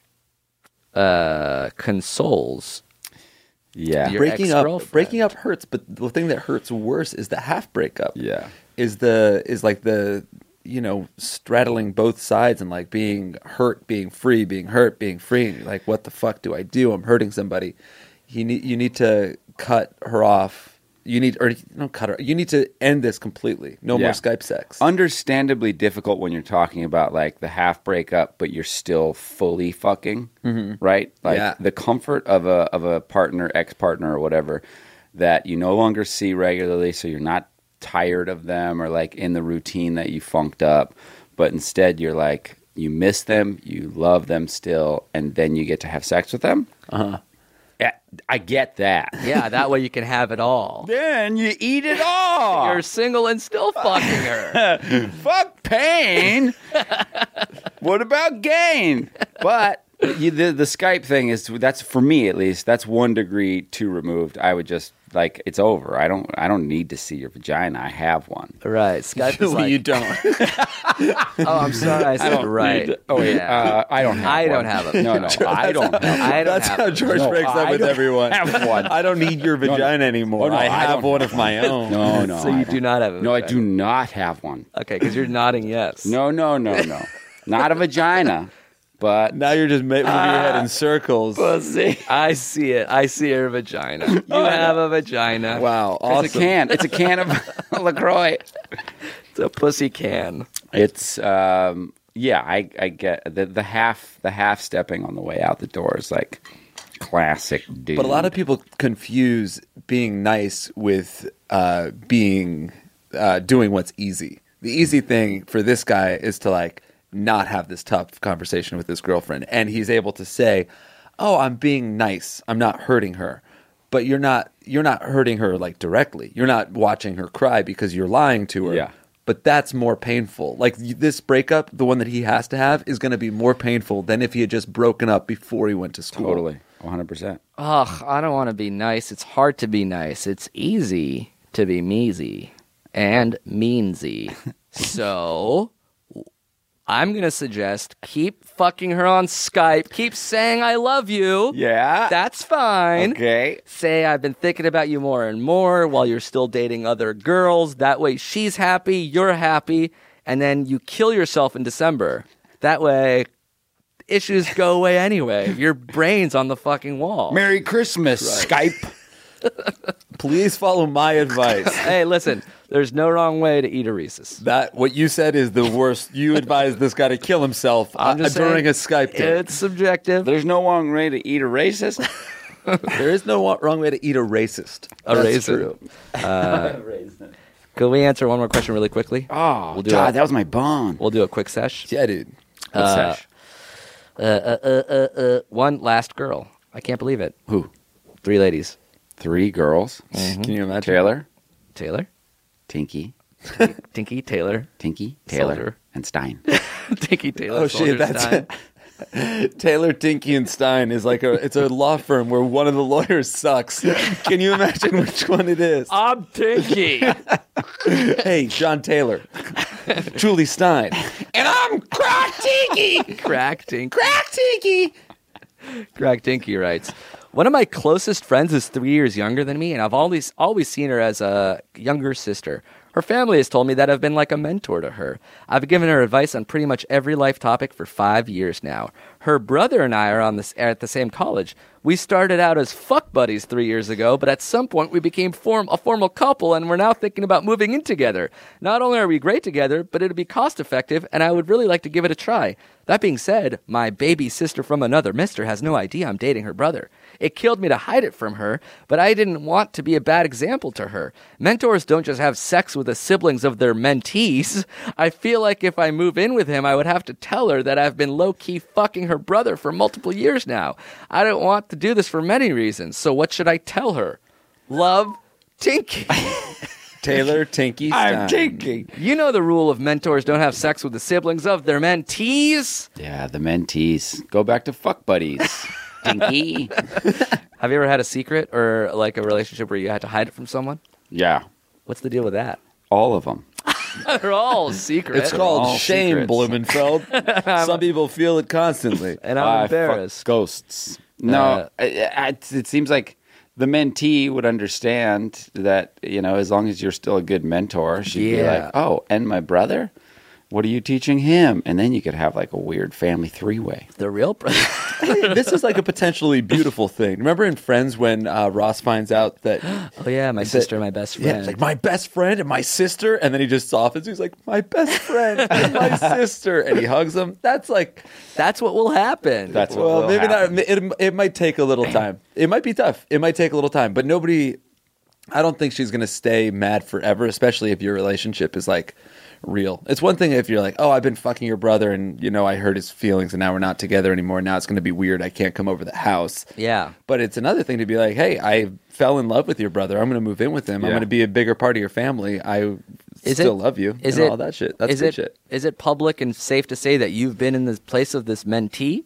consoles. Yeah. Your Breaking ex-girlfriend. up hurts, but the thing that hurts worse is the half breakup. Yeah. Is like the straddling both sides and like being hurt, being free, being hurt, being free. Like, what the fuck do I do? I'm hurting somebody. You need to cut her off. You need to end this completely. No more Skype sex. Understandably difficult when you're talking about like the half breakup, but you're still fully fucking, right? Like the comfort of a partner, ex-partner or whatever that you no longer see regularly, so you're not tired of them or like in the routine that you funked up, but instead you're like, you miss them, you love them still, and then you get to have sex with them. Yeah, I get that. Yeah, that way you can have it all. Then you eat it all. You're single and still fucking her. Fuck pain. What about gain? But the Skype thing that's for me at least. That's 1 degree too removed. I would just like it's over. I don't need to see your vagina. I have one. Right. Skype is like You don't. Oh, I'm sorry. I said right. Oh wait, Yeah. I don't have. I one. don't have it. No, I don't have. I don't That's have how it. George breaks up with everyone. Have one. I don't need your vagina anymore. Oh, no, I I have don't one have of my own. No. So you do not have a No, I vagina. do not have one. Okay, because you're nodding yes. No. Not a vagina, but Now you're just moving your head in circles. Pussy. I see it. I see your vagina. You have a vagina. Wow, awesome. it's a can of LaCroix. It's a pussy can. It's I get the half stepping on the way out the door is like classic dude. But a lot of people confuse being nice with doing what's easy. The easy thing for this guy is to like not have this tough conversation with his girlfriend, and he's able to say, "Oh, I'm being nice. I'm not hurting her." But you're not hurting her like directly. You're not watching her cry because you're lying to her. Yeah. But that's more painful. Like this breakup, the one that he has to have, is going to be more painful than if he had just broken up before he went to school. Totally, 100%. Ugh, I don't want to be nice. It's hard to be nice. It's easy to be measy and meansy. So I'm going to suggest keep fucking her on Skype. Keep saying I love you. Yeah, That's fine. okay. Say I've been thinking about you more and more while you're still dating other girls. That way she's happy, you're happy, and then you kill yourself in December. That way issues go away anyway. Your brain's on the fucking wall. Merry Christmas, Skype. Please follow my advice. Hey, listen, there's no wrong way to eat a Reese's. That what you said is the worst. You advised this guy to kill himself I'm just during saying, a Skype date. It's subjective. There's no wrong way to eat a racist. There is no wrong way to eat a racist. A That's raisin. true. Could we answer one more question really quickly? Oh, We'll do God, it. that was my bone. We'll do a quick sesh. Yeah, dude. What's that? One last girl. I can't believe it. Who? 3 ladies. 3 girls. Can you imagine? Taylor, Taylor, Tinky, Tinky, Taylor, Tinky, Taylor, Soldier. and Stein. Tinky, Taylor. Oh Soldier, shit, that's Stein. it. Taylor, Tinky, and Stein is like it's a law firm where one of the lawyers sucks. Can you imagine which one it is? I'm Tinky. Hey, John Taylor, Julie Stein, And I'm Crack Tinky. Crack Tinky. Crack Tinky. Crack Tinky writes, one of my closest friends is 3 years younger than me, and I've always seen her as a younger sister. Her family has told me that I've been like a mentor to her. I've given her advice on pretty much every life topic for 5 years now. Her brother and I are at the same college. We started out as fuck buddies 3 years ago, but at some point we became a formal couple, and we're now thinking about moving in together. Not only are we great together, but it'll be cost effective, and I would really like to give it a try. That being said, my baby sister from another mister has no idea I'm dating her brother. It killed me to hide it from her, but I didn't want to be a bad example to her. Mentors don't just have sex with the siblings of their mentees. I feel like if I move in with him, I would have to tell her that I've been low-key fucking her brother for multiple years now. I don't want to do this for many reasons, so what should I tell her? Love, Tinky. Taylor Tinky Stein. I'm Tinky. You know the rule of mentors don't have sex with the siblings of their mentees. Yeah, the mentees. Go back to fuck buddies. Tinky. Have you ever had a secret or like a relationship where you had to hide it from someone? Yeah. What's the deal with that? All of them. They're all secrets. It's called all shame, secrets. Blumenfeld. Some people feel it constantly. And I'm Fuck embarrassed. ghosts. No, it seems like the mentee would understand that, as long as you're still a good mentor, she'd be like, oh, and my brother? What are you teaching him? And then you could have like a weird family three-way. The real brother. Hey, this is like a potentially beautiful thing. Remember in Friends when Ross finds out that... Oh, yeah, my sister, my best friend. Yeah, it's like, my best friend and my sister. And then he just softens. He's like, my best friend and my sister. And he hugs them. That's what will happen. That's what well, will maybe happen. not. It might take a little time. It might be tough. It might take a little time. But nobody... I don't think she's going to stay mad forever, especially if your relationship is like... real. It's one thing if you're like, oh, I've been fucking your brother and, I hurt his feelings and now we're not together anymore. Now it's going to be weird. I can't come over the house. Yeah. But it's another thing to be like, hey, I fell in love with your brother. I'm going to move in with him. I'm Yeah. going to be a bigger part of your family. I still love you. All that shit. That's good shit. Is it public and safe to say that you've been in the place of this mentee?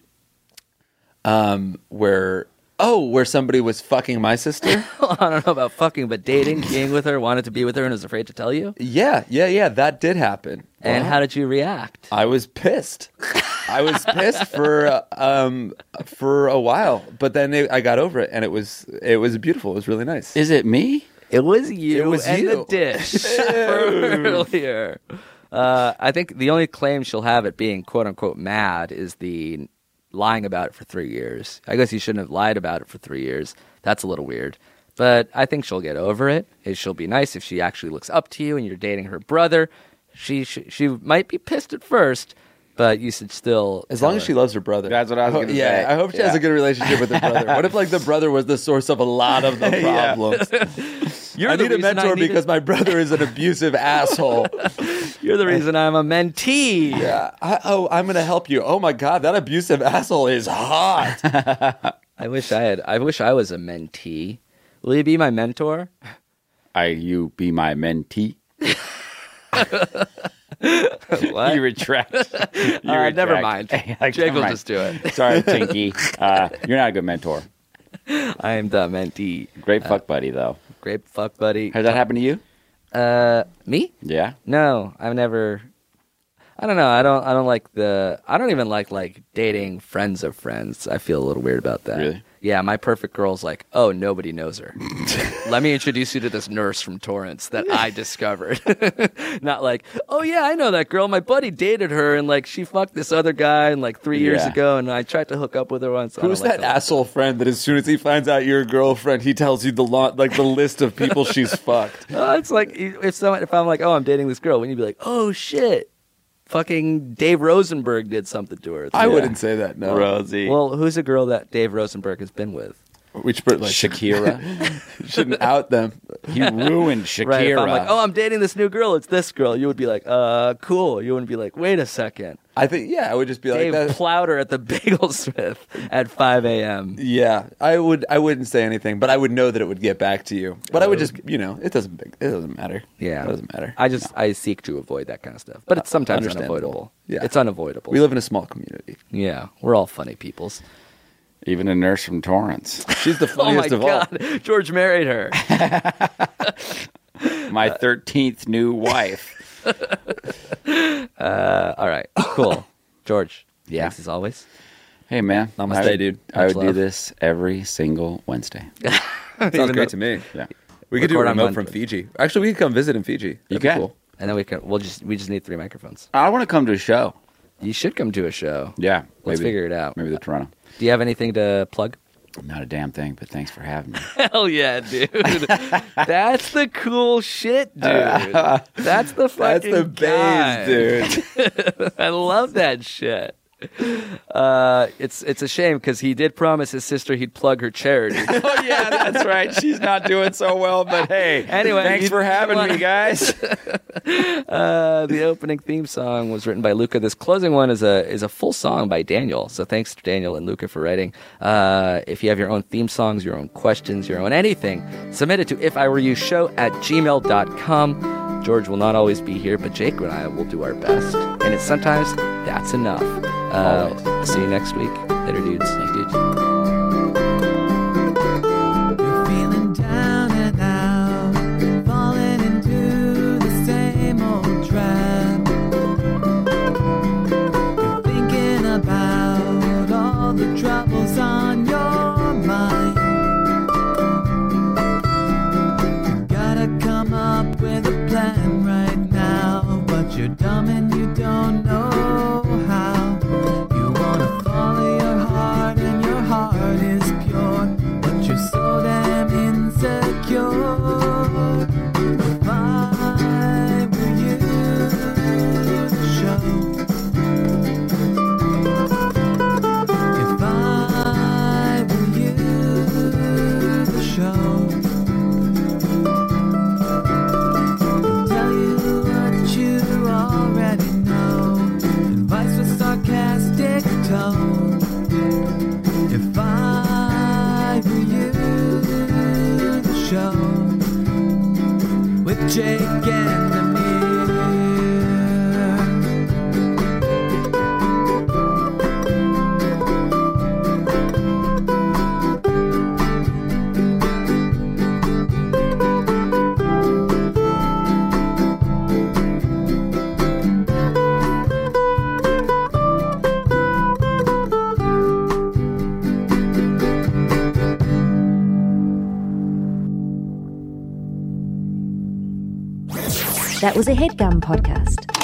Where somebody was fucking my sister? I don't know about fucking, but dating, being with her, wanted to be with her and was afraid to tell you? Yeah. That did happen. And how did you react? I was pissed. I was pissed for a while, but then I got over it, and it was beautiful. It was really nice. Is it me? It was you It was and you. the dish earlier. I think the only claim she'll have at being quote-unquote mad is the lying about it for 3 years. I guess you shouldn't have lied about it for 3 years. That's a little weird. But I think she'll get over it. She'll be nice if she actually looks up to you and you're dating her brother. She might be pissed at first, but you should still... As long as she loves her brother. That's what I was going to say. Yeah, I hope she has a good relationship with her brother. What if like the brother was the source of a lot of the problems? I need a mentor because my brother is an abusive asshole. You're the reason I'm a mentee. Yeah. I'm going to help you. Oh my God, that abusive asshole is hot. I wish I was a mentee. Will you be my mentor? You be my mentee? What? You retract. Never mind. Jake will Never mind. just do it. Sorry, Tinky. You're not a good mentor. I am the mentee. Great fuck buddy, though. Great fuck buddy. Has that happened to you? Me? Yeah. No, I've never. I don't know. I don't even like dating friends of friends. I feel a little weird about that. Really? Yeah, my perfect girl's like, oh, nobody knows her. Let me introduce you to this nurse from Torrance that I discovered. Not like, oh yeah, I know that girl. My buddy dated her and like she fucked this other guy and like 3 years Yeah. ago and I tried to hook up with her once. I Who's don't like that asshole friend that as soon as he finds out you're a girlfriend, he tells you the list of people she's fucked? It's like if I'm like, oh, I'm dating this girl, wouldn't you be like, oh shit, fucking Dave Rosenberg did something to her? I wouldn't say that, no. Rosie. Well, who's a girl that Dave Rosenberg has been with? Which like Shakira. shouldn't out them. He ruined Shakira. Right, if I'm like, oh, I'm dating this new girl, it's this girl, you would be like, cool. You wouldn't be like, wait a second. I think, yeah, I would just be like Dave that. plowed her at the Bagelsmith at 5 a.m. Yeah, I wouldn't say anything, but I would know that it would get back to you. But I would just, it doesn't matter. Yeah. It doesn't matter. I seek to avoid that kind of stuff. But it's sometimes Understandable. unavoidable. Yeah. It's unavoidable. We live in a small community. Yeah, we're all funny peoples. Even a nurse from Torrance. She's the Oh my funniest of all. God, George married her. My 13th new wife. All right, cool. George, Yeah. thanks as always. Hey, man. Namaste, dude. I Much would do love. this every single Wednesday. Sounds great to me. Yeah. We could do a Record on remote from Monday. Fiji. Actually, we could come visit in Fiji. That'd be can. cool. And then we just need 3 microphones. I want to come to a show. You should come to a show. Yeah. Let's maybe- figure it out. Maybe the Toronto. Do you have anything to plug? Not a damn thing, but thanks for having me. Hell yeah, dude. That's the cool shit, dude. That's the fucking That's the guy. base, dude. I love that shit. It's a shame because he did promise his sister he'd plug her charity. Oh, yeah, that's right. She's not doing so well, but hey. Anyway, thanks for having me, guys. The opening theme song was written by Luca. This closing one is a full song by Daniel. So thanks to Daniel and Luca for writing. If you have your own theme songs, your own questions, your own anything, submit it to iwereyoushow@gmail.com. George will not always be here, but Jake and I will do our best. And it's sometimes that's enough. See you next week. Later, dudes. Hey, dudes. You're feeling down and out, falling into the same old trap. You're thinking about all the troubles on your mind. You gotta come up with a plan right now, but you're dumb and you don't know how. You wanna follow your heart and your heart is pure, but you're so damn insecure. If I were you, the show. If I were you, the show. Tell you what you already know. Advice with sarcastic tone. If I were you, the show with Jake and Amir. That was a HeadGum podcast.